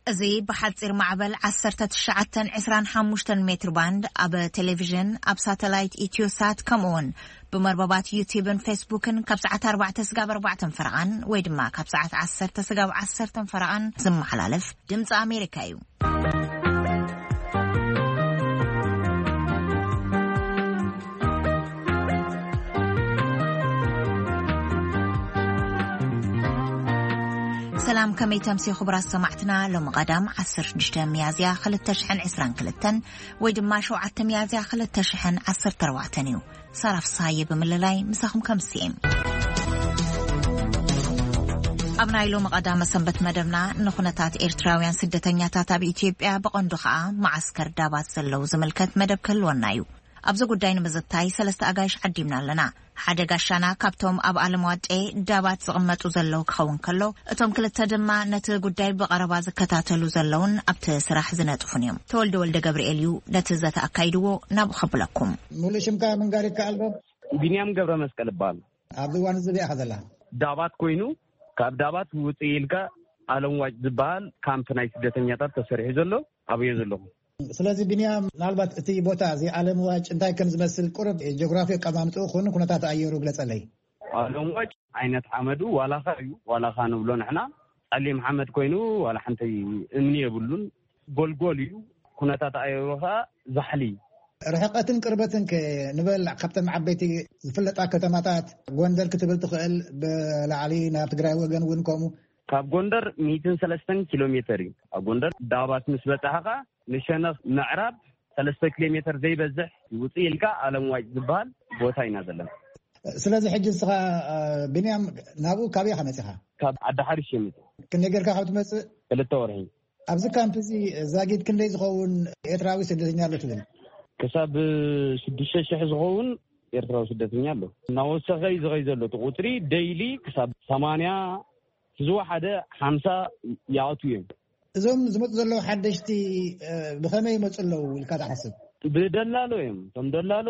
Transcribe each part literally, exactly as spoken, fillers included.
زي بحصير معبل عشرة تشعتن عسران حموشتن متر باند أب تلفزيون أب ساتلايت إتيوسات كمون بمرببات يوتيوب فيسبوكن كبسعة أربعة تسقاب أربعة فرعان ويدما كبسعة عشرة تسقاب عشرة فرعان زم حلالف دمز أمريكايو سلام كمي تمسي خبرات سمعتنا لما قدام عصر شدشتا ميازيا خلت تشحن عسران كلتن ويدما شو عدت ميازيا خلت تشحن عصر تروعتنيو صرف صايب من الليل مساخم كمسيم أبناء لما قدام سنبت مدرنا نخونتات إيرتراويان سدتنياتات بإثيوبيا بقندخاء معسكر دابات سلو زملكت مدب كلونايو أبزو قدين مزتاي سلست أغايش عديمنا لنا حدا قاشانا كابتوم أب ألموات إيه دابات زغمتو زلو كخون كلو اتوم كلتا دما نت قداي بقربا زكتاتلو زلون أبت سراح زناتفون يوم تولد ولد قبريليو نتزات أكايدو ناب خبلكم مولي شمكا من قاري كالبو بنيام قبر مسكال بال عبدو وانزبي أخذ الله دابات كوينو كاب دابات وطيلكا ألموات زبال كامتناي سدتنياتات تسرح زلو أبي زلو ስለዚህ ቢኒያም ምናልባት እቲ ቦታ እዚ ዓለም ዋጭ እንታይ ከም ዝመስል ቁርብ ጂኦግራፊ ቀማምጦ ኾኑ ኩነታት አየሩ ግለጸለይ ዓለም ዋጭ አይነት ሐመዱ ዋላኻ እዩ ዋላኻ ንብሎ ንሕና ጸሊም ሐመድ ኮይኑ ዋላ ሓንተይ እምኒ የብሉን ጎልጎል እዩ ኩነታት አየሩኻ ዛሕሊ ርሕቀትን ቅርበትን ከንበል ካብተን ዓበይቲ ዝፍለጣ ከተማታት ጎንደር ክትብል ትኽእል ብላዕሊ ናብ ትግራይ ወገን እውን ከምኡ ካብ ጎንደር مئة وثلاثة ኪሎ ሜትር እዩ ኣብ ጎንደር ዳባት ምስ በጻሕኻ ንሸነኽ ምዕራብ ثلاثة ኪሎ ሜትር ዘይበዝሕ ውጽኢልካ ዓለም ዋጭ ዝበሃል ቦታ ኢና ዘለና ስለዚ ሕጂ ስኻ ቢንያም ናብኡ ካበይ ኸመጽኻ ካብ ኣዳሓሪሽ የምጽ ክንደይ ጌርካ ካብ ትመጽእ ክልተ ወርሒ ኣብዚ ካምፕ እዚ ዛጊድ ክንደይ ዝኸውን ኤርትራዊ ስደተኛ ኣሎ ትብል ክሳብ ሽዱሽተ ሽሕ ዝኸውን ኤርትራዊ ስደተኛ ኣሎ ናወሰኸይ ዝኸይ ዘሎ ቁጥሪ ዴይሊ ክሳብ ሰማንያ ዝዋሓደ خمسة ያወቱ እዮም እዞም ዝመጹ ዘለዉ ሓደሽቲ ብኸመይ ይመጹለው ኢልካ ትሓስብ ብደላሎ እዮም ቶም ደላሎ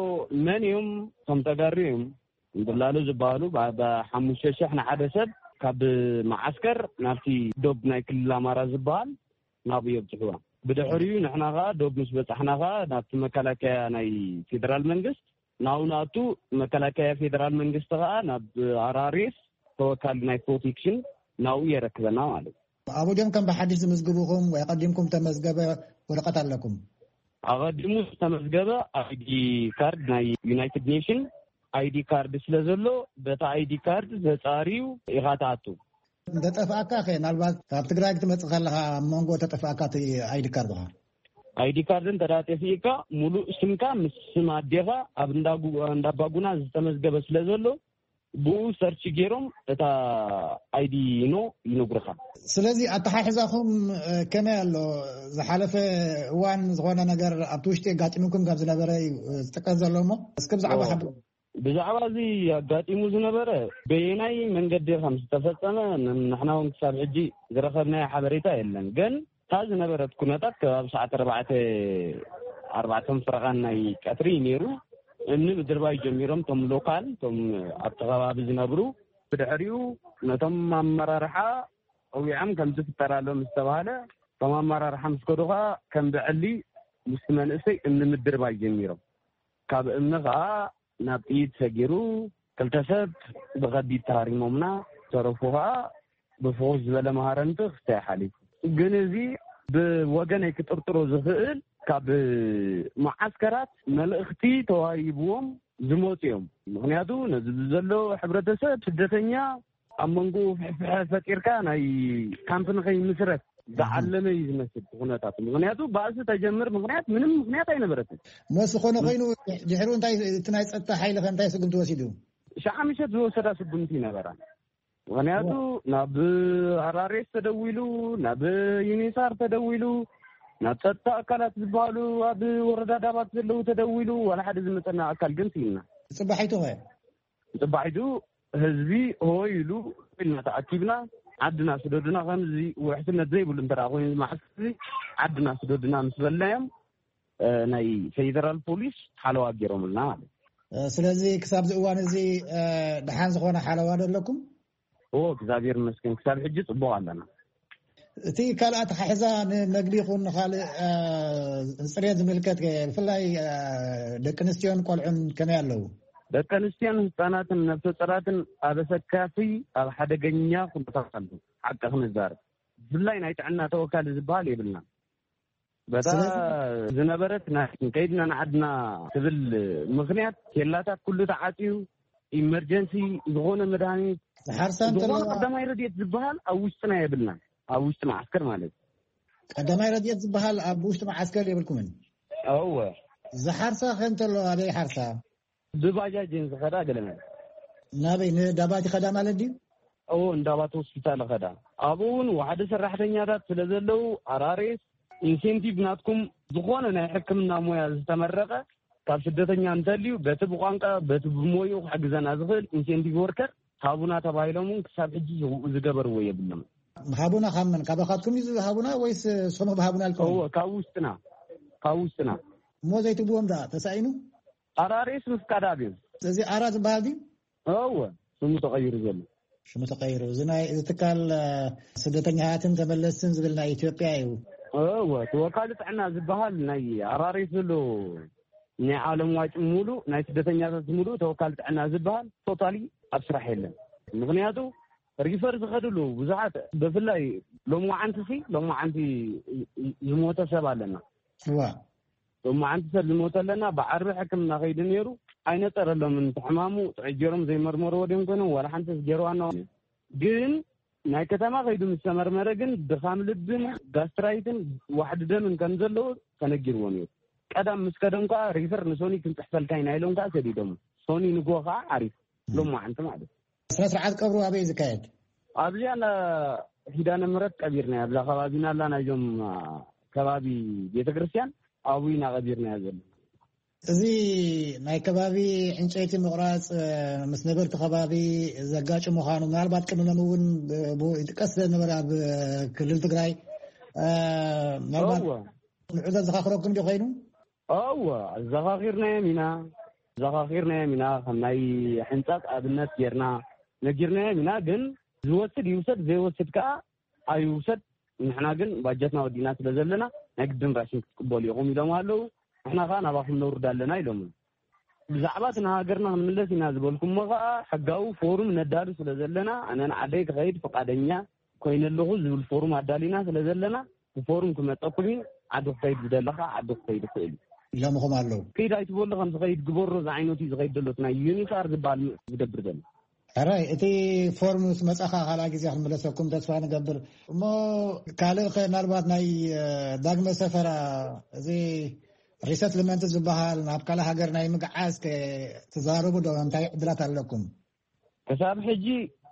መን እዮም ቶም ተጋሪ እዮም ደላሎ ዝበሃሉ ብሓሙሽተ ሽሕ ንሓደ ሰብ ካብ ማዓስከር ናብቲ ዶብ ናይ ክልል ኣማራ ዝበሃል ናብኡ የብፅሕዋ ብድሕሪኡ ንሕና ኸ ዶብ ምስ በጻሕና ኸ ናብቲ መከላከያ ናይ ፌደራል መንግስት ናብኡ ናቱ መከላከያ ፌደራል መንግስት ኸ ናብ ኣራሪስ توكل ناي بروتكشن ناو يركبنا ማለት አቡ ደም ከም በሐዲስ ዝምዝግቡኩም ወይ ቀዲምኩም ተመዝገበ ወረቀት አለኩም አቀዲሙ ተመዝገበ አይዲ ካርድ ናይ ዩናይትድ ኔሽን አይዲ ካርድ ስለዘሎ በታ አይዲ ካርድ ዘጻሪው ይጋታቱ ተጠፋካ ከናልባት ካብ ትግራይ ክትመጽእ ከለኻ መንጎ ተጠፋካ አይዲ ካርድ ባ አይዲ ካርድን ተዳጠፊካ ሙሉ ስምካ ምስ ስም አዴኻ ኣብ እንዳጉ እንዳባጉና ዝተመዝገበ ስለዘሎ ቡ ሰርች ጌሮም እታ አይዲ ኖ ይነግሩኻ ስለዚ አተሓሕዛኹም ከመይ ኣሎ ዝሓለፈ እዋን ዝኾነ ነገር ኣብ ትውሽጢ ጋጢምኩም ካብ ዝነበረ ዝጥቀስ ዘሎሞ እስከ ብዛዕባ ሓብ ብዛዕባ እዚ ጋጢሙ ዝነበረ በየናይ መንገዲ ከም ዝተፈጸመ ንሕና እውን ክሳብ ሕጂ ዝረኸብናዮ ሓበሬታ የለን ግን ታ ዝነበረት ኩነታት ከባቢ ሰዓት ኣርባዕተ ኣርባዕተ ፍረቓን ናይ ቀትሪ ነይሩ እኒ ብድርባይ ጀሚሮም ቶም ሎካል ቶም ኣብቲ ከባቢ ዝነብሩ ብድሕሪኡ ነቶም ኣመራርሓ ቀዊዖም ከም ዝፍጠራሎም ዝተባሃለ ቶም ኣመራርሓ ምስ ከዱኻ ከም ብዕሊ ምስ መንእሰይ እምኒ ምድርባይ ጀሚሮም ካብ እምኒ ከዓ ናብ ጥይት ሰጊሩ ክልተ ሰብ ብኸቢድ ተሃሪሞምና ተረፉ ከዓ ብፍኹስ ዝበለ መሃረንቲ ክስታይ ሓሊፉ ግን እዚ ብወገነይ ክጥርጥሮ ዝኽእል ካብ ማዓስከራት መልእኽቲ ተዋሂብዎም ዝመፁ እዮም ምክንያቱ ነዚ ዘሎ ሕብረተሰብ ስደተኛ ኣብ መንጎ ፍሕፍሕ ፈጢርካ ናይ ካምፕ ንኸይምስረት ዝዓለመ እዩ ዝመስል ኩነታት ምክንያቱ ባእሲ ተጀምር ምክንያት ምንም ምክንያት ኣይነበረትን መስ ዝኾነ ኮይኑ ድሕሪ እንታይ እቲ ናይ ፀጥታ ሓይሊ ኸ እንታይ ስጉምቲ ወሲዱ ሸዓሚሸት ዝወሰዳ ስጉምቲ ይነበራ ምክንያቱ ናብ ኣራሬስ ተደዊሉ ናብ ዩኒሳር ተደዊሉ ናብ ፀጥታ ኣካላት ዝበሃሉ ኣብ ወረዳ ዳባት ዘለዉ ተደዊሉ ዋላ ሓደ ዝመፀና ኣካል ግን ሲልና ፅባሒቱ ኸ ፅባሒቱ ህዝቢ ሆይሉ ኢልና ተኣኪብና ዓድና ስደድና ከምዚ ውሕስነት ዘይብሉ እንተራ ኮይኑ ማዕስከሪ ዓድና ስደድና ምስ በልናዮም ናይ ፌደራል ፖሊስ ሓለዋ ገይሮምልና ማለት ስለዚ ክሳብ እዋን እዚ ድሓን ዝኾነ ሓለዋ ኣለኩም ኦ እግዚአብሔር ይመስገን ክሳብ ሕጂ ጽቡቕ ኣለና تي كالات حزان نقديكم نخال صريت ملكت فلاي دكنستيون قلعن كما يالو دكنستيون ህፃናትን ነፍሰ ጡራትን አበሰካፊ ኣብ ሓደገኛ ኩንታታሉ حقا نزار ብላይ ናይ ጥዕና ተወካል ዝባል ይብልና በዳ ዝነበረት ናይ ከይድና ናዓድና ትብል ምክንያት የላታት ኩሉ ተዓጢዩ ኢመርጀንሲ ዝሆነ መድሃኒት ሓርሳን ተራ ቀዳማይ ረድኤት ዝባል ኣብ ውሽጥና ይብልና ኣብ ውሽጥ ማዕስከር ማለት ቀዳማይ ረድኤት ዝባል ኣብ ውሽጥ ማዕስከር ይብልኩምን አዎ ዝሓርሳ ከንተሎ ኣበይ ሓርሳ ብባጃጅ ዝኸዳ ገለና ናበይ ንዳባቲ ኸዳ ማለት ዲ አዎ እንዳባት ሆስፒታል ኸዳ አቡን ወሓደ ሰራሕተኛታት ስለዘለው አራሬስ ኢንሴንቲቭ ናትኩም ዝሆነ ናይ ሕክምና ሞያ ዝተመረቀ ካብ ስደተኛ እንተልዩ በትብ ቋንቋ በትብ ሞዩ ሓግዘና ዝኽእል ኢንሴንቲቭ ወርከር ሃቡና ተባሂሎም ክሳብ ሕጂ ዝገበርዎ የብለም ሃቡና ካመን ካባኻትኩም ይዝ ሃቡና ወይስ ሶም ሃቡና አልከው አዎ ካውስጥና ካውስጥና ሞዘይቱ ቦምዳ ተሳይኑ አራሬስ መስካዳቢው ስለዚህ አራዝ ባዲ አዎ ስሙ ተቀይሩ ዘሎ ስሙ ተቀይሩ ዝናይ ዝትካል ስደተኛትን ተመለስን ዝብልና ኢትዮጵያ እዩ አዎ ተወካል ጥዕና ዝባል ናይ አራሬስ ዘሎ ናይ ዓለም ዋጭ ሙሉ ናይ ስደተኛታት ሙሉ ተወካል ጥዕና ዝባል ቶታሊ ኣብስራሕ የለን ምክንያቱ ሪፈር ዝኸድሉ ብዙሓት በፍላይ ሎሞ ዓንቲሲ ሎሞ ዓንቲ ዝሞተ ሰብ ኣለና ዋ ሎሞ ዓንቲ ሰብ ዝሞተ ኣለና ብዓርቢ ሕክምና ከይድ ነይሩ ኣይነጠረሎም እንትሕማሙ ጥዕጀሮም ዘይመርመሮ ወዲም ኮይኖም ወላ ሓንቲ ገይርዋና ግን ናይ ከተማ ከይዱ ምስተመርመረ ግን ድኻም ልብን ጋስትራይትን ዋሕድ ደምን ከም ዘለዎ ተነጊርዎ ነይሩ ቀዳም ምስ ከደምካ ሪፈር ንሶኒ ክንፅሕፈልካይ ናይሎም ከዓ ሰዲዶም ሶኒ ንጎኻ ዓሪፍ ሎሞ ዓንቲ ማለት ስነ ስርዓት ቀብሩ ኣበይ ዝካየድ ኣብዚያ ሂዳነ ምረት ቀቢርና ኣብዛ ከባቢና ኣላ ናይዞም ከባቢ ቤተክርስትያን ኣቡይና ቀቢርና ያዘለ እዚ ናይ ከባቢ ዕንጨይቲ ምቁራጽ ምስ ነበርቲ ከባቢ ዘጋጭ ምዃኑ ምናልባት ቅድመም እውን ይጥቀስ ነበረ ኣብ ክልል ትግራይ ምናልባት ንዑዘ ዘኻኽረኩም ዶ ኮይኑ ኣዎ ዘኻኺርናዮም ኢና ዘኻኺርናዮም ኢና ከም ናይ ሕንፃት ኣብነት ጌርና ነጊርናዮም ኢና ግን ዝወስድ ይውሰድ ዘይወስድ ከዓ ኣይውሰድ ንሕና ግን ባጀትና ወዲና ስለ ዘለና ናይ ግድን ራሽን ክትቅበሉ ኢኹም ኢሎም ኣለው ንሕና ከዓ ናባኹም ነውርድ ኣለና ኢሎም ብዛዕባ እቲ ንሃገርና ክንምለስ ኢና ዝበልኩሞ ከዓ ሕጋዊ ፎሩም ነዳሉ ስለ ዘለና ኣነ ንዓደይ ክኸይድ ፈቃደኛ ኮይነ ኣለኹ ዝብል ፎሩም ኣዳሊና ስለ ዘለና ብፎሩም ክመጠኩኒ ዓዲ ክኸይድ ዝደለኻ ዓዲ ክኸይድ ክእል ኢሎምኹም ኣለው ከይድ ኣይትበሉ ከም ዝኸይድ ግበሮ ዝዓይነቱ ዝኸይድ ደሎት ናይ ዩኒካር ዝበሃል ዝገብር ዘሎ ሕራይ እቲ ፎርሙስ መጻኻ ካልኣ ግዜ ክንመለሰኩም ተስፋ ንገብር እሞ ካልእ ምናልባት ናይ ዳግመ ሰፈራ እዚ ሪሰትልመንት ዝበሃል ናብ ካልእ ሃገር ናይ ምግዓዝ ትዛረቡ ዶ እንታይ ዕድላት ኣለኩም ክሳብ ሕጂ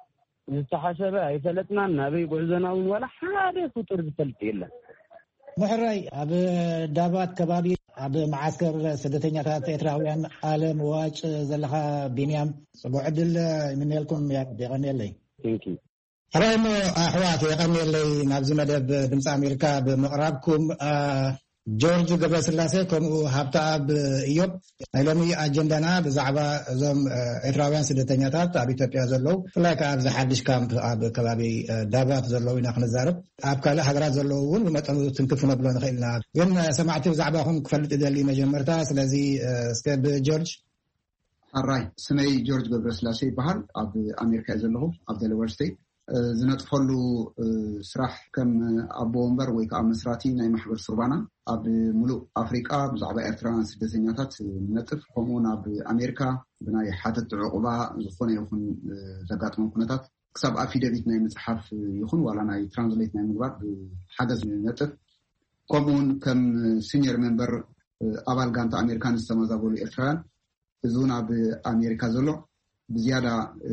ዝተሓሰበ ኣይፈለጥናን ናበይ ጉዕዞና እውን ዋላ ሓደ ፍጡር ዝፈልጥ የለን ምሕራይ ኣብ ዳባት ከባቢ ኣብ ማዓስከር ስደተኛታት ኤርትራውያን ዓለም ዋጭ ዘለኻ ቢንያም ጽቡቕ ዕድል ይምነልኩም የቀኒየለይ ቴንኪ ሕራይ ሞ ኣሕዋት የቀኒየለይ ናብዚ መደብ ድምፂ ኣሜሪካ ብምቕራብኩም ጆርጅ ገብረስላሴ ከምኡ ሃብተኣብ እዮም ናይ ሎሚ ኣጀንዳና ብዛዕባ እዞም ኤርትራውያን ስደተኛታት ኣብ ኢትዮጵያ ዘለው ብፍላይ ከዓ ኣብዚ ሓድሽ ካምፕ ኣብ ከባቢ ዳባት ዘለው ኢና ክንዛረብ ኣብ ካልእ ሃገራት ዘለው እውን ብመጠኑ ትንክፍ ነብሎ ንኽእል ኢና ግን ሰማዕቲ ብዛዕባኹም ክፈልጥ ይደሊ መጀመርታ ስለዚ እስከ ብጆርጅ ሓራይ ስመይ ጆርጅ ገብረስላሴ ይበሃል ኣብ ኣሜሪካ እየ ዘለኹ ኣብ ደለወር ስቴት ዝነጥፈሉ ስራሕ ከም ኣቦ ወንበር ወይ ከዓ መስራቲ ናይ ማሕበር ሱርባና ኣብ ሙሉእ ኣፍሪቃ ብዛዕባ ኤርትራውያን ስደተኛታት ነጥፍ ከምኡውን ኣብ ኣሜሪካ ብናይ ሓተት ዕቁባ ዝኾነ ይኹን ዘጋጥሞም ኩነታት ክሳብ ኣፊደቪት ናይ መፅሓፍ ይኹን ዋላ ናይ ትራንስሌት ናይ ምግባር ብሓገዝ ነጥፍ ከምኡውን ከም ሲኒየር ሜምበር ኣባል ጋንታ ኣሜሪካን ዝተመዛበሉ ኤርትራውያን እዚ እውን ኣብ ኣሜሪካ ዘሎ ብዝያዳ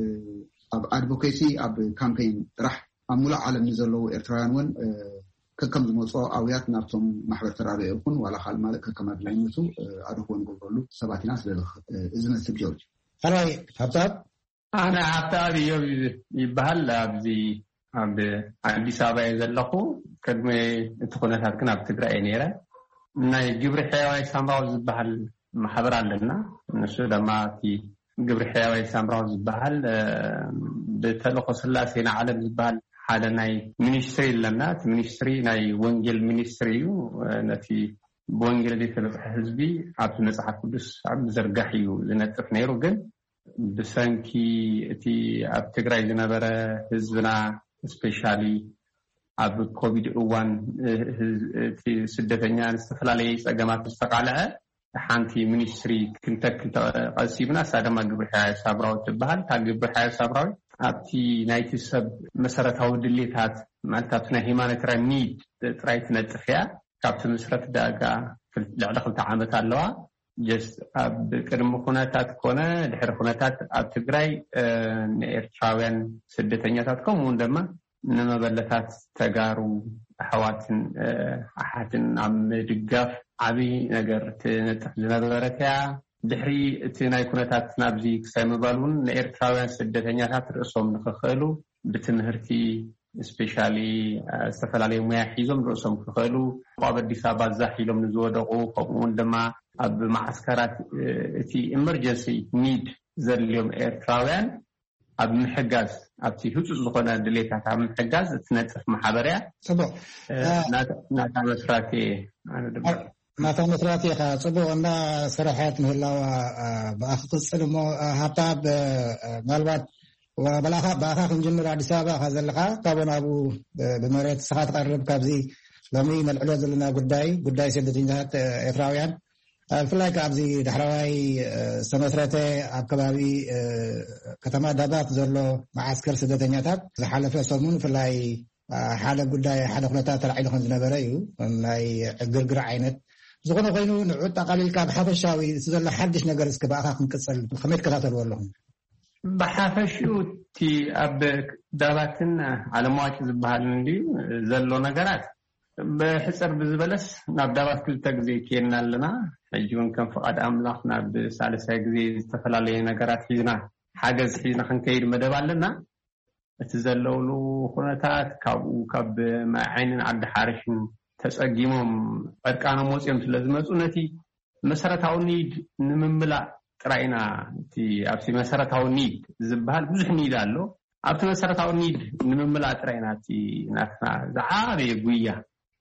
ኣብ ኣድቮኬሲ ኣብ ካምፔይን ጥራሕ ኣብ ሙሉእ ዓለም ንዘለዉ ኤርትራውያን እውን ከከም ዝመፅኦ ኣብያት ናብቶም ማሕበር ተራድኦ ይኹን ዋላ ካል ማለት ከከም ኣድላይነቱ ኣድኽቦ ንገብረሉ ሰባት ኢና ስለ ዝመስል ጆርጅ ሕራይ ሃብታብ ኣነ ሃብታብ እዮም ይበሃል ኣብዚ ኣብ ኣዲስ ኣበባ እየ ዘለኹ ቅድሚ እቲ ኩነታት ግን ኣብ ትግራይ እየ ነይረ ናይ ግብሪ ሕያዋይ ሳምራዊ ዝበሃል ማሕበር ኣለና ንሱ ድማ እቲ ግብሪ ሕያዋይ ሳምራዊ ዝበሃል ብተልእኮ ስላሴና ዓለም ዝበሃል ሓደ ናይ ሚኒስትሪ ለና ሚኒስትሪ ናይ ወንጌል ሚኒስትሪ እዩ ነቲ ወንጌል ለተበጽሐ ህዝቢ ኣብ መጽሓፍ ቅዱስ ኣብ ዘርጋሕዩ ዝነጥፍ ነይሩ ግን ብሰንኪ እቲ ኣብ ትግራይ ዝነበረ ህዝብና ስፔሻሊ ኣብ ኮቪድ እዋን እቲ ስደተኛ ዝተፈላለዩ ጸገማት ዝተቃለዐ ሓንቲ ሚኒስትሪ ክንተክል ተቀሲብና ሳደማ ግብረ ሐያይ ሳብራው ትበሃል ታግብረ ሐያይ ሳብራው ኣብቲ ናይቲ ሰብ መሰረታዊ ድሌታት ማለታት ናይ ሂማኒታሪያን ኒድ ጥራይት ነጥፍያ ካብቲ መስረት ዳጋ ልዕሊ ክልተ ዓመት ኣለዋ just ኣብ ቅድሚ ኩነታት ኮነ ድሕሪ ኩነታት ኣብ ትግራይ ንኤርትራውያን ስደተኛታት ከምኡውን ድማ ንመበለታት ተጋሩ ኣሕዋትን ኣሓትን ኣብ ድጋፍ ዓብይ ነገር ትነጥፍ ዝነበረትያ ድሕሪ እቲ ናይ ኩነታት ናብዚ ክሳይምባሉን ንኤርትራውያን ስደተኛታት ርእሶም ንክኽእሉ ብትምህርቲ ስፔሻሊ ዝተፈላለዩ ሙያ ሒዞም ርእሶም ክኽእሉ ኣብ አዲስ አበባ ዛሒሎም ንዝወደቁ ከምኡውን ድማ ኣብ ማዕስከራት እቲ ኢመርጀንሲ ኒድ ዘድልዮም ኤርትራውያን ኣብ ምሕጋዝ ኣብቲ ህፁፅ ዝኾነ ድሌታት ኣብ ምሕጋዝ እትነጥፍ ማሕበርያ ጽቡቅ ናታ መስራቴ ኣነ ድማ ናታ መስራቴ ካ ጽቡቅ እና ስራሓት ምህላዋ ብኣኽጽል ሞ ሃብታብ ምናልባት ወበላኻ ባኻ ክንጅምር አዲስ አበባ ካዘለኻ ካብናቡ በመሬት ስኻ ተቀርብ ካብዚ ሎሚ መልዕሎ ዘለና ጉዳይ ጉዳይ ስደተኛታት ኤርትራውያን ብፍላይ ካብዚ ዳሕራዋይ ዝተመስረተ ኣብ ከባቢ ከተማ ዳባት ዘሎ ማዓስከር ስደተኛታት ዝሓለፈ ሰሙን ብፍላይ ሓደ ጉዳይ ሓደ ኩነታት ተላዒሉ ከም ዝነበረ እዩ ናይ ግርግር ዓይነት ዝኾነ ኮይኑ ንዑት ኣቃሊልካ ብሓፈሻዊ ዘሎ ሓድሽ ነገር እስከ ባኻ ክንቅፅል ከመይ ትከታተልዎ ኣለኹም بحافشو تي أب داباتنا على مواجه زبالين دي زلوا نجارات بحسر بزبلس ناب دابات كل تجزي كيرنا لنا يجون كم فقد أملاخنا بسالسة جزي استفلا لي نجارات حيزنا حاجز حيزنا خن كير مدبال لنا تزلوا له خناتات كابو كاب مع عين عد حارشين تسقيمهم أركانهم موسيهم تلازمات ونتي مسرة عونيد نمملا رأينا تي أبسي مسارة نيد زبال بزح نيد الله أبسي مسارة نيد نمملات رأينا تي ناسنا زعابي قوية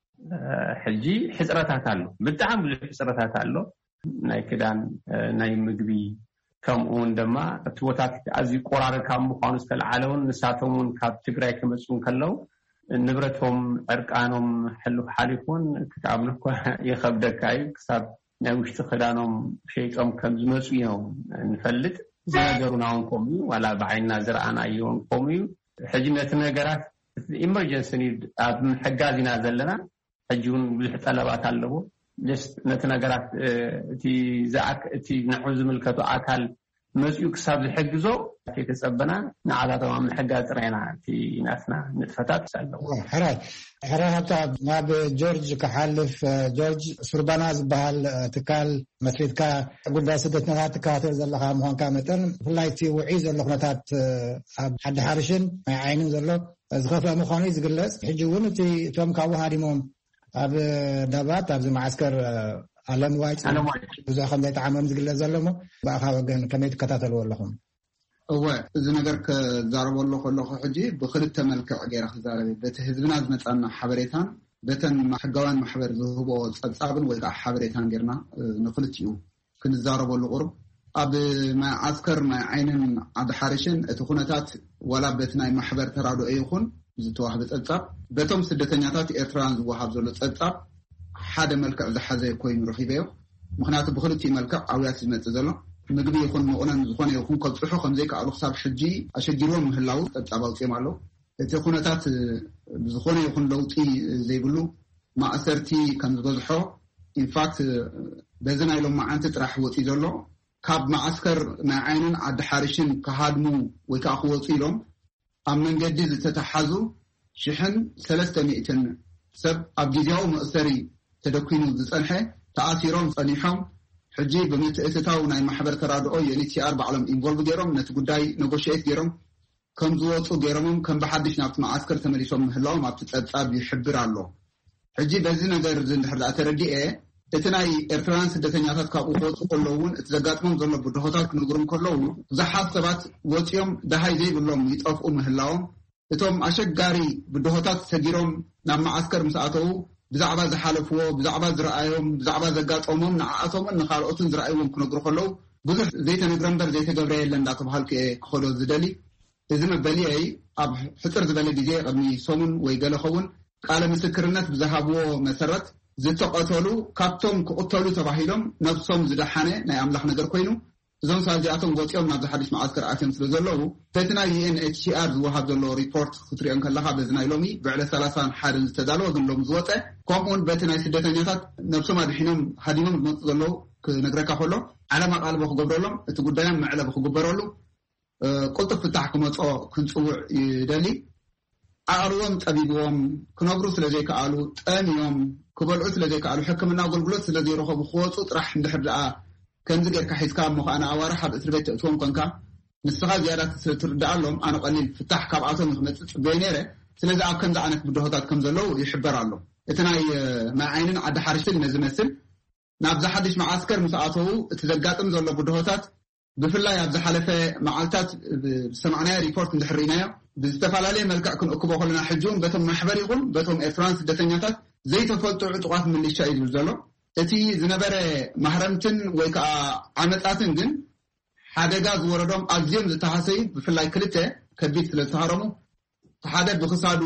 حجي حسرتها تالو بالتعامل حسرتها تالو ناي كدان ناي مقبي كم اون دما توتات أزي قرار كام مخانس كالعالون نساتهم كاب تقرأي كمسون كاللو نبرتهم أركانهم حلو حاليكون كتابنكو يخبدك أي كساب ناوشت خدانهم شيء كم كم زمسويهم نفلت زنجرون عن قومي ولا بعيننا زرعنا أيون قومي حجمة نجارات إمرجنسي نيد أب حجازنا زلنا حجون بالحطلبات اللهو جست نتنجارات تي زعك تي نعوز ملكته أكل مسيوك ساب الحجزو كي تسبنا نعلى تمام الحجاز رينا في ناسنا نتفتات سألوا حراي حراي هبتا ما بجورج كحالف جورج سرباناز بهال تكال مسريد كا قد سدتنا تكاتر زلها مهان كامتن فلايتي وعيز اللقناتات حد حارشن ما عينين زلو زخفة مخاني زقلس حجوون تي توم كاو هاريمون أب دابات أب معسكر علم وايت علم وايت بزا خمدة عامم زقلس زلمو بأخا وقن كميت كتاتل واللهم هو إذا نقدر كزارب الله خلاه حجي بخلت ملك غير خزاربي بته حزبنا زمتنا حبريتان بتن محجوان محبر ذهب وصابن ويقع حبريتان غيرنا نخلتيو كن زارب الله قرب أب ما عسكر ما عين عد حارشين تخونتات ولا بتنا محبر ترادو أيخون زتوا حبت أتصاب بتم سدتنياتات إيرتران وحاب زلت أتصاب حدا ملك زحزة كوين روحي بيو مخنات بخلتي ملك عويات زمتزلو مقبي يكون مؤمن يكون يكون قد صحوا خمسة على حساب حجي أشجرهم مهلاو تتعبوا كي معلو تكونتات بزخون يكون لوتي زي بلو ما أثرتي كان زوجحو in fact بزنا يلوم ما أنت ترح وتي زلوا كاب معسكر مع عين عد حارشين كهادمو وكأخوتي لهم أمن جديد تتحازو شحن ثلاثة مئتين سب أبجدياو مؤثري تدكينو ذسألحة تأثيرهم صنيحهم حجي بميت اتتاو ناي محبر ترادو يعني تي أربع علم إنفولف جيرهم نتقداي نغوشيت جيرهم كم زوتو جيرهم كم بحدش نابت مع عسكر تمريسهم مهلاو ما بتتأب يحبر الله حجي بزينا غير زند حرد أتردي إيه اتناي إرتران سدتنياتات كابو خوت كلهم اتزاقاتهم ظلوا بدهوتات كنقرم كلهم زحات سبات وطيهم دهاي زي بلهم يتقفوا مهلاهم እቶም አሸጋሪ ብድሆታት ሰጊሮም ናብ ማዓስከር ምስኣተው ብዛዕባ ዝሓለፍዎ ብዛዕባ ዝረኣዮም ብዛዕባ ዘጋጠሞም ንዓኣቶምን ንኻልኦትን ዝረኣይዎም ክነግሩ ከለው ብዙሕ ዘይተነግረ እምበር ዘይተገብረ የለን እንዳተባሃልኩ ክኸዶ ዝደሊ እዚ መበሊአይ ኣብ ሕፅር ዝበለ ግዜ ቅድሚ ሰሙን ወይ ገለ ኸውን ቃለ ምስክርነት ብዝሃብዎ መሰረት ዝተቐተሉ ካብቶም ክቕተሉ ተባሂሎም ነብሶም ዝደሓነ ናይ ኣምላኽ ነገር ኮይኑ እዞም ሳዚኣቶም ወፂኦም ናብ ዝሓድሽ ማዓስከር ኣትዮም ስለ ዘለዉ በቲ ናይ ዩኤንኤችሲአር ዝወሃብ ዘሎ ሪፖርት ክትሪኦን ከለካ በዚ ናይ ሎሚ ብዕለ ሰላሳ ሓደ ዝተዳለወ ግን ሎም ዝወፀ ከምኡውን በቲ ናይ ስደተኛታት ነብሶም ኣድሒኖም ሃዲሞም ዝመፁ ዘለዉ ክነግረካ ከሎ ዓለማ ቃልቦ ክገብረሎም እቲ ጉዳዮም መዕለቢ ክግበረሉ ቁልጡፍ ፍታሕ ክመፆ ክንፅውዕ ይደሊ ኣዕርዎም ጠቢብዎም ክነብሩ ስለ ዘይከኣሉ ጠሚዮም ክበልዑ ስለ ዘይከኣሉ ሕክምና ኣገልግሎት ስለ ዘይረኸቡ ክወፁ ጥራሕ እንድሕር ደኣ ከምዚ ጌርካ ሒዝካ እሞ ከዓ ንኣዋርሕ ኣብ እስር ቤት ተእትዎም ኮንካ ንስኻ ዝያዳት ስለትርዳኣሎም ኣነ ቀሊል ፍታሕ ካብኣቶም ክመፅእ ፅበየ ነይረ ስለዚ ኣብ ከምዚ ዓይነት ብድሆታት ከም ዘለዉ ይሕበር ኣሎ እቲ ናይ ማይ ዓይንን ዓዲ ሓርሽትን ነዝመስል ናብ ዝሓድሽ ማዓስከር ምስ ኣተዉ እቲ ዘጋጥም ዘሎ ብድሆታት ብፍላይ ኣብ ዝሓለፈ መዓልታት ብሰማዕናዮ ሪፖርት እንድሕሪናዮ ብዝተፈላለየ መልክዕ ክንእክቦ ከለና ሕጂ እውን በቶም ማሕበር ይኹን በቶም ኤርትራን ስደተኛታት ዘይተፈልጡ ዕጡቋት ምልሻ እዩ ዝብል ዘሎ እቲ ዝነበረ ማህረምትን ወይ ከዓ ዓመፃትን ግን ሓደጋ ዝወረዶም ኣዝዮም ዝተሃሰዩ ብፍላይ ክልተ ከቢድ ስለ ዝተሃረሙ ሓደ ብክሳዱ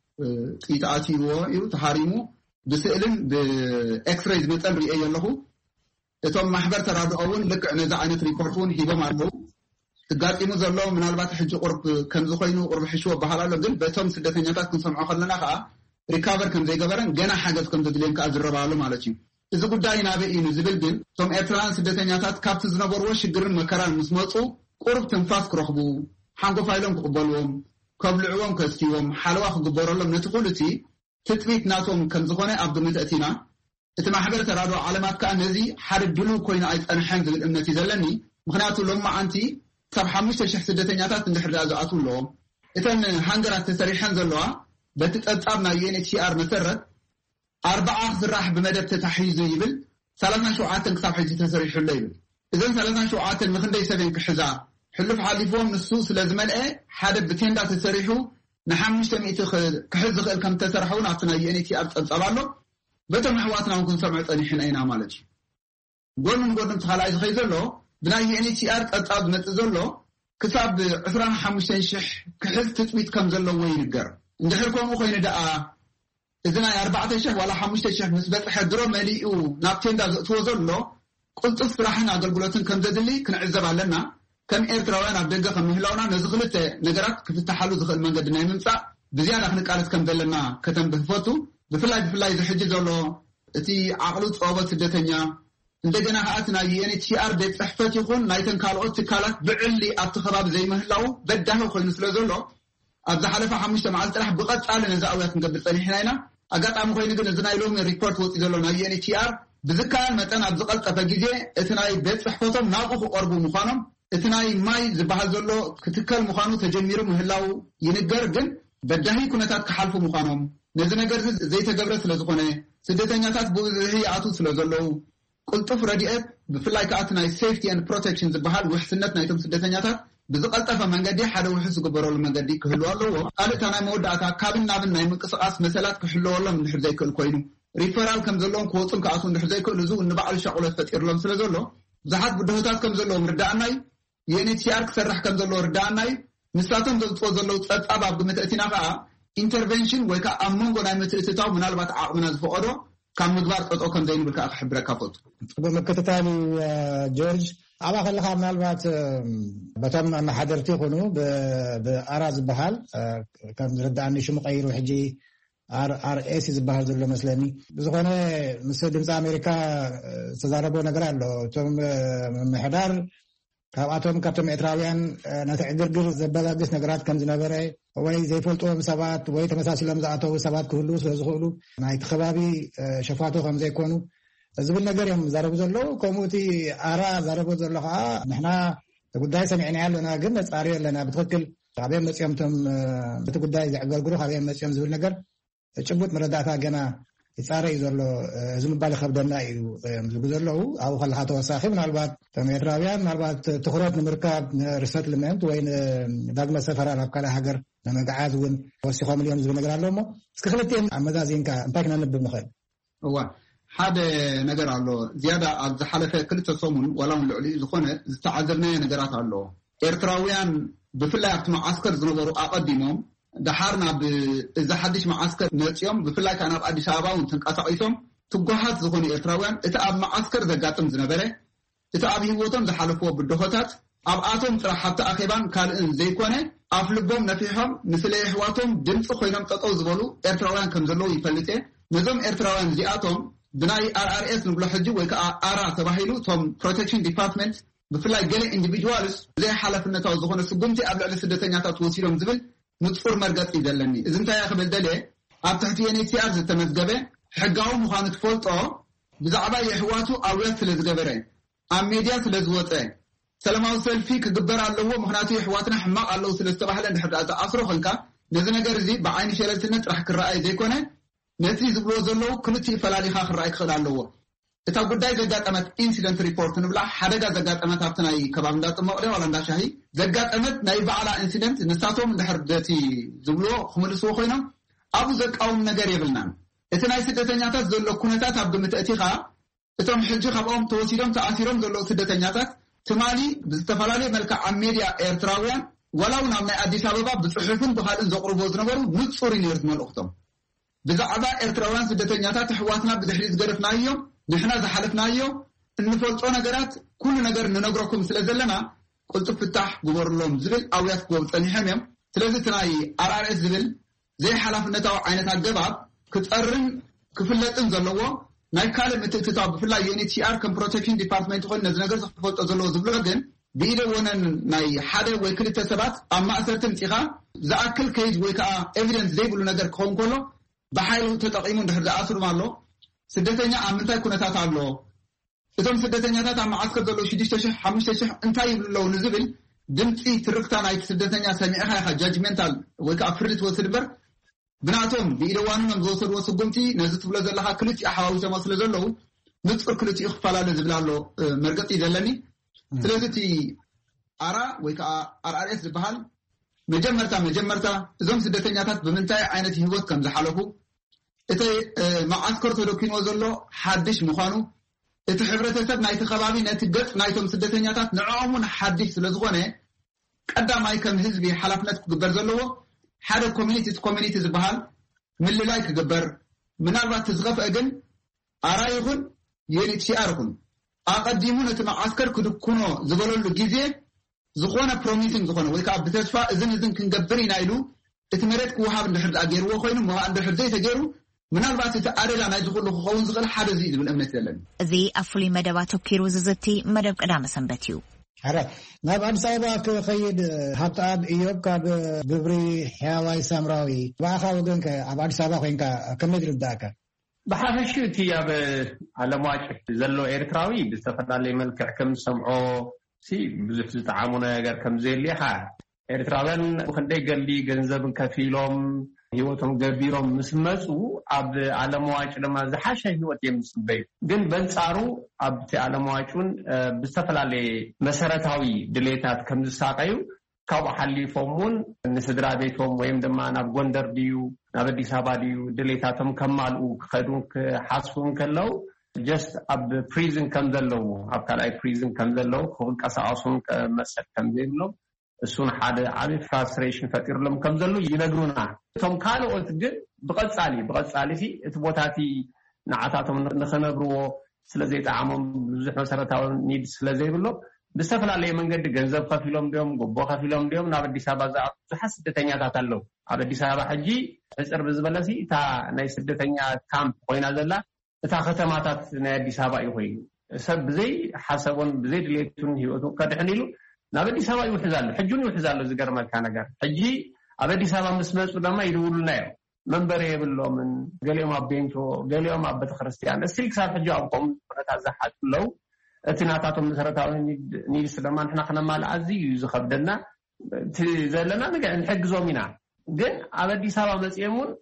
ጥይት ኣትይዎ እዩ ተሃሪሙ ብስእልን ብኤክስሬይ ዝመፀን ሪአ ኣለኹ እቶም ማሕበር ተራድኦ እውን ልክዕ ነዚ ዓይነት ሪፖርት እውን ሂቦም ኣለዉ ትጋጢሙ ዘሎ ምናልባት ሕጂ ቁርብ ከምዚ ኮይኑ ቁርቢ ሕሽዎ በሃል ኣሎ ግን በቶም ስደተኛታት ክንሰምዖ ከለና ከዓ ሪካቨር ከም ዘይገበረን ገና ሓገዝ ከም ዘድልየን ከዓ ዝረባሉ ማለት እዩ እዚ ጉዳይ ናበይ እዩ ዝብል ግን እቶም ኤርትራውያን ስደተኛታት ካብቲ ዝነበርዎ ሽግርን መከራን ምስ መፁ ቁርብ ትንፋስ ክረኽቡ ሓንጎፋ ኢሎም ክቕበልዎም ከብልዕዎም ከስትይዎም ሓለዋ ክግበረሎም ነቲ ኩሉ እቲ ትጥቢት ናቶም ከም ዝኾነ ኣብ ግምት እቲና እቲ ማሕበር ተራድኦ ዓለማት ከዓ ነዚ ሓደ ድሉው ኮይኑ ኣይፀንሐን ዝብል እምነት እዩ ዘለኒ ምክንያቱ ሎማዓንቲ ሳብ ሓሙሽተ ሽሕ ስደተኛታት እንድሕር ደኣ ዝኣትው ኣለዎም እተን ሃንገራት ተሰሪሐን ዘለዋ በቲ ፀብፃብ ናይ ዩኤንኤችሲአር መሰረት ኣርባዓ ዝራሕ ብመደብ ተታሒዙ ይብል ሰላሳን ሸውዓተን ክሳብ ሕጂ ተሰሪሑሎ ይብል እዘን ሰላሳን ሸውዓተን ንክንደይ ሰበን ክሕዛ ሕሉፍ ሓሊፎም ንሱ ስለ ዝመልአ ሓደ ብቴንዳ ተሰሪሑ ንሓሙሽተ ሚእቲ ክሕዝ ዝኽእል ከም ተሰርሐ እውን ኣብቲ ናይ ዩኤንኤችሲአር ፀብፃብ ኣሎ በቶም ኣሕዋትና እውን ክንሰምዖ ፀኒሕና ኢና ማለት እዩ ጎኑ ንጎኑ እቲ ካልኣይ ዝኸይ ዘሎ ብናይ ዩኤንኤችሲአር ፀብፃብ ዝመፅእ ዘሎ ክሳብ ዕስራን ሓሙሽተን ሽሕ ክሕዝ ትፅቢት ከም ዘለዎ ይንገር እንድሕር ከምኡ ኮይኑ ደኣ እዚ ናይ ኣርባዕተ ሽሕ ዋላ ሓሙሽተ ሽሕ ምስ በፅሐ ድሮ መሊኡ ናብ ቴንዳ ዘእትዎ ዘሎ ቁልጡፍ ስራሕን ኣገልግሎትን ከም ዘድሊ ክንዕዘብ ኣለና ከም ኤርትራውያን ኣብ ደገ ከም ምህላውና ነዚ ክልተ ነገራት ክፍታሓሉ ዝኽእል መንገዲ ናይ ምምፃእ ብዝያዳ ክንቃለስ ከም ዘለና ከተንብህ ፈቱ ብፍላይ ብፍላይ ዝሕጂ ዘሎ እቲ ዓቕሉ ፀወት ስደተኛ እንደገና ከዓ እቲ ናይ ዩኤንኤችሲአር ቤት ፅሕፈት ይኹን ናይተን ካልኦት ትካላት ብዕሊ ኣብቲ ከባቢ ዘይምህላው በዳሂ ኮይኑ ስለ ዘሎ ኣብ ዝሓለፈ ሓሙሽተ መዓልቲ ጥራሕ ብቐፃሊ ነዚ ኣውያት ክንገብር ፀኒሕና ኢና ኣጋጣሚ ኮይኑ ግን እዚ ናይ ሎሚ ሪፖርት ወፂኡ ዘሎ ናይ ዩኤንኤችሲአር ብዝከኣል መጠን ኣብ ዝቐልጠፈ ግዜ እቲ ናይ ቤት ፅሕፈቶም ናብኡ ክቐርቡ ምዃኖም እቲ ናይ ማይ ዝበሃል ዘሎ ክትከል ምዃኑ ተጀሚሩ ምህላው ይንገር ግን በዳሂ ኩነታት ክሓልፉ ምዃኖም ነዚ ነገር ዘይተገብረ ስለ ዝኾነ ስደተኛታት ብብዝሒ ይኣትዉ ስለ ዘለዉ ቁልጡፍ ረድኤት ብፍላይ ከዓ እቲ ናይ ሴፍቲ ኤንድ ፕሮቴክሽን ዝበሃል ውሕስነት ናይቶም ስደተኛታት ብዝቐልጠፈ መንገዲ ሓደ ውሕስ ዝግበረሉ መንገዲ ክህልዎ ኣለዎ ካልእታ ናይ መወዳእታ ካብን ናብን ናይ ምንቅስቓስ መሰላት ክህልወሎም እንድሕር ዘይክእል ኮይኑ ሪፈራል ከም ዘለዎም ክወፁን ክኣትዉ እንድሕር ዘይክእሉ እዚ ንባዕሉ ሻቁለት ፈጢርሎም ስለ ዘሎ ብዙሓት ብድሆታት ከም ዘለዎም ርዳእናይ ዩኤንኤችሲአር ክሰርሕ ከም ዘለዎ ርዳእናይ ንሳቶም ዘውፅዎ ዘለው ፀብፃብ ኣብ ግምት እቲና ከዓ ኢንተርቬንሽን ወይ ከዓ ኣብ መንጎ ናይ ምትእትታው ምናልባት ዓቕምና ዝፈቐዶ ካብ ምግባር ጠጦ ከም ዘይንብል ከዓ ክሕብረካ ፈቱ ብምክትታል ጆርጅ ኣብኣ ከለካ ምናልባት በቶም ኣመሓደርቲ ይኹኑ ብኣራ ዝበሃል ከም ዝርዳእኒ ሽሙ ቀይሩ ሕጂ አርኤስ ዝበሃል ዘሎ መስለኒ ብዝኾነ ምስ ድምፂ ኣሜሪካ ዝተዛረበ ነገር ኣሎ እቶም ምሕዳር ካብኣቶም ካብቶም ኤርትራውያን ነቲ ዕግርግር ዘበጋግስ ነገራት ከም ዝነበረ ወይ ዘይፈልጥዎም ሰባት ወይ ተመሳሲሎም ዝኣተዉ ሰባት ክህልው ስለ ዝኽእሉ ናይቲ ከባቢ ሸፋቶ ከም ዘይኮኑ ዝብል ነገር እዮም ዛረቡ ዘለዉ ከምኡ እቲ ኣራ ዛረቦ ዘሎ ከዓ ንሕና ጉዳይ ሰሚዕና ኣለና ግን ነፃርዮ ኣለና ብትክክል ካበዮም መፅኦም ቶም እቲ ጉዳይ ዘዕገልግሉ ካበዮም መፅኦም ዝብል ነገር ጭቡጥ መረዳእታ ገና ይፃረ እዩ ዘሎ እዚ ምባል ይከብደና እዩ ዝብሉ ዘለዉ ኣብኡ ከለካ ተወሳኺ ምናልባት ቶም ኤርትራውያን ምናልባት ትኩረት ንምርካብ ሪሰትልመንት ወይ ዳግመ ሰፈራ ናብ ካልእ ሃገር ንመግዓዝ እውን ወሲኾም እዮም ዝብል ነገር ኣሎ እሞ እስኪ ክልቲኦም ኣመዛዚንካ እንታይ ክነንብብ ንኽእል? እዋ ሓደ ነገር ኣሎ ዝያዳ ኣብ ዝሓለፈ ክልተ ሰሙን ዋላ እውን ልዕሊ ዝኾነ ዝተዓዘብናዮ ነገራት ኣሎ። ኤርትራውያን ብፍላይ ኣብቲ መዓስከር ዝነበሩ ኣቐዲሞም ድሓር ናብ እዚ ሓድሽ መዓስከር መፅኦም ብፍላይ ከዓ ናብ ኣዲስ ኣበባ እውን ተንቀሳቒሶም ትጓሃት ዝኾኑ ኤርትራውያን እቲ ኣብ መዓስከር ዘጋጥም ዝነበረ እቲ ኣብ ሂወቶም ዝሓለፍዎ ብድሆታት ኣብ ኣቶም ጥራሕ ሓብቲ ኣኼባን ካልእን ዘይኮነ ኣብ ልቦም ነፊሖም ምስለ ኣሕዋቶም ድምፂ ኮይኖም ጠጠው ዝበሉ ኤርትራውያን ከም ዘለዉ ይፈልጥ እየ። ነዞም ኤርትራውያን እዚኣቶም ብናይ አርአርኤስ ንብሎ ሕጂ ወይ ከዓ ኣራ ተባሂሉ እቶም ፕሮቴክሽን ዲፓርትመንት ብፍላይ ገለ ኢንዲቪድዋልስ ዘይ ሓላፍነታዊ ዝኾነ ስጉምቲ ኣብ ልዕሊ ስደተኛታት ወሲዶም ዝብል ንጹር መርገፂ ዘለኒ። እዚ እንታይ እያ ክብል ደልየ ኣብ ትሕቲ ዩኤንኤችሲአር ዝተመዝገበ ሕጋዊ ምዃኑ ትፈልጦ ብዛዕባ የሕዋቱ ኣውያት ስለ ዝገበረ ኣብ ሜድያ ስለ ዝወፀ ሰላማዊ ሰልፊ ክግበር ኣለዎ ምክንያቱ የሕዋትና ሕማቕ ኣለዉ ስለ ዝተባህለ እንድሕር ዝኣስሮ ኮንካ ነዚ ነገር እዚ ብዓይኒ ሸለልትነት ጥራሕ ክረኣይ ዘይኮነ ነቲ ዝብሎ ዘለዉ ክልቲኡ ፈላሊኻ ክረኣይ ክኽእል ኣለዎ። እታ ጉዳይ ዘጋጠመት ኢንሲደንት ሪፖርት ንብላ ሓደጋ ዘጋጠመት ኣብቲ ናይ ከባቢ እንዳጥመቕለ ዋላ እንዳሻሂ ዘጋጠመት ናይ በዓላ ኢንሲደንት ንሳቶም እንድሕር ደቲ ዝብሎ ክምልስዎ ኮይኖም ኣብኡ ዘቃውም ነገር የብልናን። እቲ ናይ ስደተኛታት ዘሎ ኩነታት ኣብ ግምት እቲኻ እቶም ሕጂ ካብኦም ተወሲዶም ተኣሲሮም ዘለዉ ስደተኛታት ትማሊ ብዝተፈላለየ መልክዕ ኣብ ሜድያ ኤርትራውያን ዋላ እውን ኣብ ናይ ኣዲስ ኣበባ ብፅሑፍን ብካልእን ዘቕርቦ ዝነበሩ ንጹር ነይሩ መልእኽቶም ብዛዕባ ኤርትራውያን ስደተኛታት ኣሕዋትና ብድሕሪ ዝገደፍናዮም ንሕና ዝሓለፍናዮ እንፈልጦ ነገራት ኩሉ ነገር ንነግረኩም ስለ ዘለና ቁልጡፍ ፍታሕ ግበርሎም ዝብል ኣውያት ክገብሩ ፀኒሖም እዮም። ስለዚ እቲ ናይ አርአርኤስ ዝብል ዘይ ሓላፍነታዊ ዓይነት ኣገባብ ክፀርን ክፍለጥን ዘለዎ ናይ ካልእ ምትእትታው ብፍላይ ዩኤንኤችሲአር ከም ፕሮቴክሽን ዲፓርትመንት ኮይኑ ነዚ ነገር ክፈልጦ ዘለዎ ዝብሎ ግን ብኢደ ወነን ናይ ሓደ ወይ ክልተ ሰባት ኣብ ማእሰርቲ ምፂኻ ዝኣክል ከይድ ወይ ከዓ ኤቪደንስ ዘይብሉ ነገር ክኸውን ከሎ ብሓይሉ ተጠቂሙ እንድሕር ዝኣስሩም ኣሎ ስደተኛ ኣብ ምንታይ ኩነታት ኣሎ እቶም ስደተኛታት ኣብ መዓስከር ዘለዉ ሽዱሽተ ሽሕ ሓሙሽተ ሽሕ እንታይ ይብሉ ኣለዉ ንዝብል ድምፂ ትርክታ ናይቲ ስደተኛ ሰሚዕኻ ኢኻ ጃጅሜንታል ወይ ከዓ ፍርዲ ትወስድ እምበር ብናቶም ብኢደዋኖም ዝወሰድዎ ስጉምቲ ነዚ ትብሎ ዘለካ ክልቲኡ ሓዋዊሶማ ስለ ዘለዉ ንጹር ክልቲኡ ክፈላለ ዝብል ኣሎ መርገፂ ዘለኒ። ስለዚ እቲ ኣራ ወይ ከዓ አርአርኤስ ዝበሃል መጀመርታ መጀመርታ እዞም ስደተኛታት ብምንታይ ዓይነት ህይወት ከም ዝሓለፉ እቲ መዓስከር ተደኪንዎ ዘሎ ሓድሽ ምዃኑ እቲ ሕብረተሰብ ናይቲ ከባቢ ነቲ ገጽ ናይቶም ስደተኛታት ንዕኦምን ሓድሽ ስለ ዝኾነ ቀዳማይ ከም ህዝቢ ሓላፍነት ክግበር ዘለዎ ሓደ ኮሚኒቲ ኮሚኒቲ ዝበሃል ምልላይ ክግበር ምናልባት ዝኸፍአ ግን ኣራ ይኹን ዩኤንኤችሲአር ይኹን ኣቐዲሙ ነቲ መዓስከር ክድኩኖ ዝበለሉ ግዜ ዝኾነ ፕሮሚሲንግ ዝኾነ ወይ ከዓ ብተስፋ እዝን እዝን ክንገብር ኢና ኢሉ እቲ መሬት ክወሃብ እንድሕር ገይርዎ ኮይኑ እንድሕር ዘይተገይሩ ምናልባት እቲ ኣደጋ ናይ ዝኽእሉ ክኸውን ዝኽእል ሓደ እዚ ዝብል እምነት ዘለኒ። እዚ ኣብ ፍሉይ መደብ ኣተኪሩ ዝዝቲ መደብ ቀዳመ ሰንበት እዩ። ሓራይ ናብ ኣዲስ ኣበባ ክኸይድ ሃብተኣብ ኢዮብ ካብ ግብሪ ሕያዋይ ሳምራዊ ባዕኻ ወገን ኣብ ኣዲስ ኣበባ ኮይንካ ከመይ ዝርዳእካ? ብሓፈሹ እቲ ኣብ ዓለምዋጭ ዘሎ ኤርትራዊ ብዝተፈላለየ መልክዕ ከም ዝሰምዖ ብዙሕ ዝጠዓሙ ነገር ከም ዘየልኻ ኤርትራውያን ክንደይ ገሊ ገንዘብን ከፊሎም ህይወቶም ገቢሮም ምስ መፁ ኣብ ዓለምዋጭ ድማ ዝሓሸ ህይወት እዮም ዝፅበዩ። ግን በንጻሩ ኣብቲ ዓለምዋጭን ብዝተፈላለየ መሰረታዊ ድሌታት ከም ዝሳቀዩ ካብኡ ሓሊፎም እውን ንስድራ ቤቶም ወይም ድማ ናብ ጎንደር ድዩ ናብ ኣዲስ ኣበባ ድዩ ድሌታቶም ከማልኡ ክኸዱን ክሓስቡን ከለው ጀስት ኣብ ፕሪዝን ከም ዘለዉ ኣብ ካልኣይ ፕሪዝን ከም ዘለዉ ክንቀሳቀሱን መሰል ከም ዘይብሎም እሱን ሓደ ዓብይ ፍራስትሬሽን ፈጢሩሎም ከም ዘሎ ይነግሩና። እቶም ካልኦት ግን ብቐጻሊ ብቐጻሊ ሲ እቲ ቦታቲ ንዓታቶም ንኽነብርዎ ስለዘይጠዓሞም ብዙሕ መሰረታዊ ኒድ ስለዘይብሎም ብዝተፈላለየ መንገዲ ገንዘብ ከፊሎም ድዮም ጎቦ ከፊሎም ድዮም ናብ ኣዲስ ኣበባ ዝኣቱ ብዙሓት ስደተኛታት ኣለዉ። ኣብ ኣዲስ ኣበባ ሕጂ ሕፅር ብዝበለሲ እታ ናይ ስደተኛ ካምፕ ኮይና ዘላ እታ ከተማታት ናይ ኣዲስ ኣበባ እዩ ኮይኑ ሰብ ብዘይ ሓሰቦን ብዘይ ድሌቱን ሂወቱ ከድሕን ኢሉ ናብ ኣዲስ ኣበባ ይውሕዝ ኣሎ። ሕጁን ይውሕዝ ኣሎ። ዝገርመካ ነገር ሕጂ ኣብ ኣዲስ ኣበባ ምስ መፁ ድማ ይድውሉና እዮም መንበሪ የብሎምን ገሊኦም ኣብ ቤንቶ ገሊኦም ኣብ ቤተክርስትያን እስቲል ክሳብ ሕጂ ኣብቆም ኩነታት ዝሓፅለው እቲ ናታቶም መሰረታዊ ኒድስ ድማ ንሕና ክነማልእ ኣዝዩ እዩ ዝኸብደና እቲ ዘለና ንሕግዞም ኢና። ግን ኣብ ኣዲስ ኣበባ መፅኦም እውን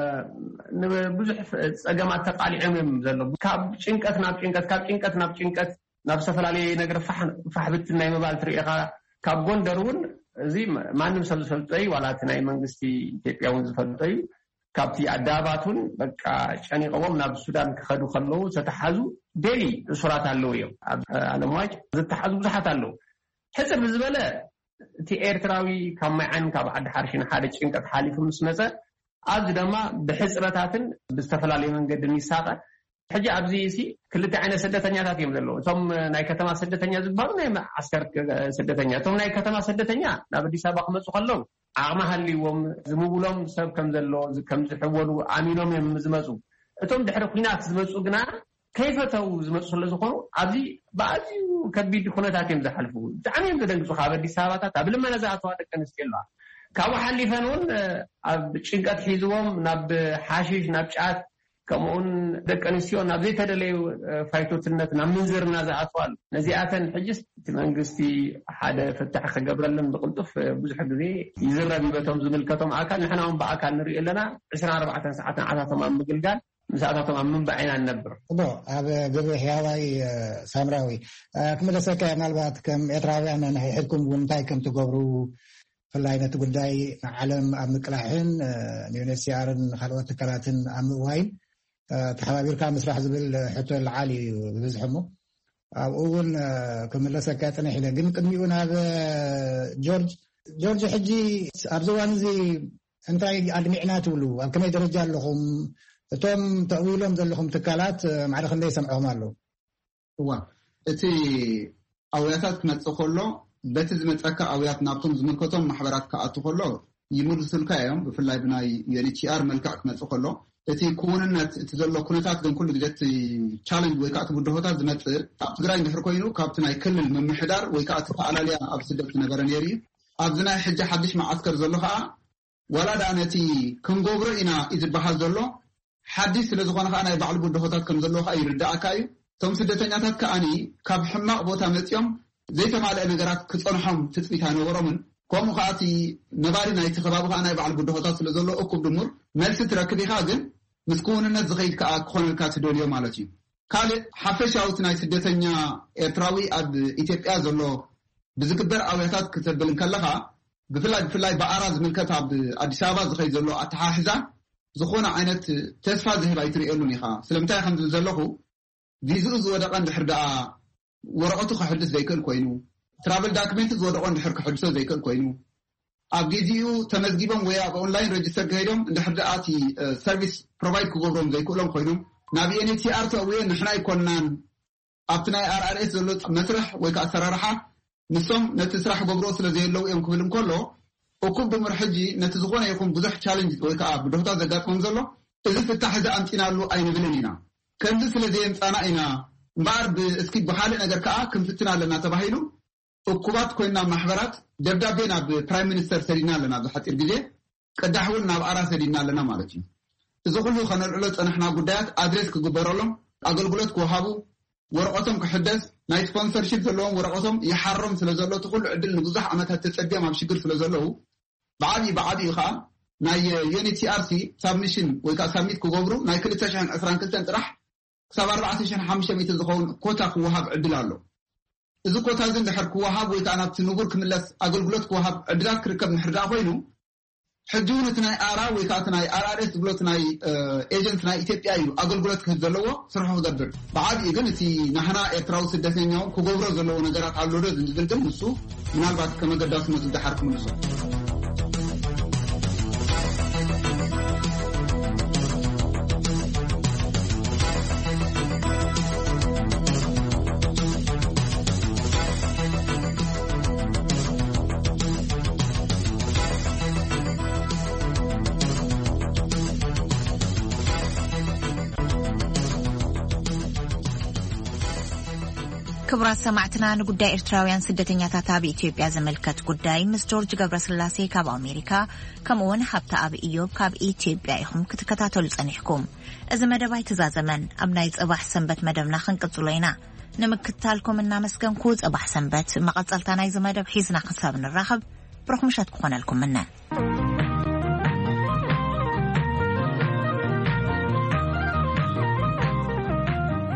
ንብዙሕ ፀገማት ተቃሊዖም እዮም ዘሎ ካብ ጭንቀት ናብ ጭንቀት ካብ ጭንቀት ናብ ጭንቀት ናብ ዝተፈላለዩ ነገር ፋሕብት ናይ ምባል ትሪኢኻ ካብ ጎንደር እውን زي ما نمسل سلطي ولا تناي منغستي إثيوبيا زفلطي كابتي أداباتون بقى شاني قوم ناب السودان كخدو خلو ستحازو ديلي سورات اللو يوم على مواج ستحازو بزحات اللو حسب الزبالة تي إيرتراوي كم عن كبعد حرشين حارج إنك تحالف مسمسة عاد دما بحسرتاتن باستفلالي من قد الميساقة حاجة أبزي سي كل تعين سدتنيا تاتي مدلو ثم ناي كتما سدتنيا زبارنا مع عسكر سدتنيا ثم ناي كتما سدتنيا نبدي سابق مسو خلو عامها اللي وم زمولهم سب كم زلو كم زحولوا عاملهم يمزمزوا ثم دحر خينات زمزوا جنا كيف تو زمزوا سلزقوا أبزي بعضي كبيد خونة تاتي مزحلفوا تعمين بدن صحابة دي سابقة قبل ما نزعتوا هذا كان استيلا كاو حلي فنون أب شنقات حيزوهم نب حاشيش نب شعات كمون دك أنسيو نبذي تدلي فايتوتنت نمنزر نزعتوال نزيعة حجز تمنجستي حدا فتح خجبر لهم بقلطف بزح ذي يزرع بيبتهم زملكتهم عكان نحن هم بعكان نري لنا عشرين أربعة ساعات على تمام مقلقان مساعدة تمام من بعين النبر. بو هذا قبل حياوي سامراوي كم لسه مالبات كم إتراوي أنا نحيحكم ونتاي كم تجبروا فلاينا تقول داي علم أمكلاحين نيونسيارن خلوات كراتن أم واين تحابير كان مسرح زبل حتى العالي بزحمه أقول كم لسه كاتنا حين جن كميون هذا جورج جورج حجي أرزوان زي أنت علمينا تقولوا كم يدرج لهم توم تأويلهم ذلهم تكالات معرخ اللي يسمعهم له هو أتي أوياتات نتخلو بتزمت أكا أويات نابتهم زمنكتهم محبرات كأتخلو يمرسل كايم بفلاي بناي يعني تي آر ملكا نتخلو أتي كوننا تزلو كونتات دون كل جدت challenge ويكات بدهوتات زمت تقرأي نحركوينو كابتنا يكلل من محدار ويكات فعلا ليا أبسدت نجارنيري أبزنا حجة حدش مع عسكر زلوها ولا دانتي كنغوبر إنا إذا بحال زلو حديث لزخوانك أنا يبعل بدهوتات كم زلوها يردع كايو ثم سدتنياتات كأني كاب حماق بوتا متيوم زي تمال أنجرات كتصنحهم تثبيتان ورمن كم خاطي نباري نايت خبابها أنا يبعل بدهوتات لزلو أكب دمور ملس تركبي خاجن مسكون الناس زغيد كأخون الكاتدوليو مالتي قال حفش أو تناي سدتنيا إتراوي أب إثيوبيا زلو بذكر أوياتات كتبلن كلها بفلاي بفلاي بأراز من كتاب أديس أبابا زغيد زلو أتحاحزة زخونا عينت تسفى ذهب أيتري إلوني خا سلمتاي خمد زلوه فيزوز ودقان دحردا ورقته خحدث زيكل كوينو ترافل دوكيمنت ودقان دحر كحدث زيكل كوينو أبجيزيو تمزجيبهم ويا أونلاين ريجستر كهيدهم دحردا آتي سيرفيس بروفايد كوبرهم زيكلهم كوينو نبي إن تي آر توي نحنا يكونن أبتناي آر آر إس زلوا مسرح ويكأثر رحى نسوم نتسرح ببروس لزي لو يوم كلهم كله وكل بمرحجي نتزغونا يكون بزح تشالنج ويكأ بدهوتا زجاج منزله إذا فتح ذا أنتنا له أين بلنينا كان ذي سلزين أنا إنا بعد بسكيت بحالنا أجر كأ كم فتنا لنا تباهينه وكوبات كوينا محبرات جبدا بينا برايم مينستر سرينا لنا بحث الجزء قد حولنا بأرا سرينا لنا مالتي إذا كله خنا العلوت أن إحنا قدات أدرس كجبرالهم أقول قلت كوهابو ورقتهم كحدث نايت سبونسرشيب زلهم ورقتهم يحرم سلزلوا تقول عدل نجزح أمتها تتسجى ما بشكل سلزلوا بعدي بعدي خا ناي يونيتي آر سي سبمشن ويكا سميت كوغبرو ناي كل تشحن أسران كل تنطرح سبعة أربعة تشحن حمشة ميت الزخون كوتا كوهاب عدلالو إذا كوتا زين دحر كوهاب ويكا أنا تنقول كملس أقول قلت كوهاب عدلات كركب نحردا فينو حجونة ناي آرا ويكا ناي آر آر إس قلت ناي إيجنت ناي إثيوبيا أيو أقول قلت كهزلوا صرحوا دبر بعد يجنتي نحنا إتراو سدسين يوم كوغبرو زلوا نجارات على لورد نزلتم نسو من البعض كما قداس نزل دحركم نسو كبرات سمعتنا نقدا إرتراويان سدتنيا تابي إثيوبيا زملكت قداي مس جورج غبرسلاسي كاب أمريكا كمون حبتا أب إيوب كاب إثيوبيا يهم كتكتاتل صنيحكم إذا مدباي تزازمن أبناي صباح سنبت مدبنا خنقصلينا نمكتالكم إن مسكن كوز صباح سنبت ما قصلتنا إذا مدب حيزنا حسابنا الرحب برخمشات كون لكم منا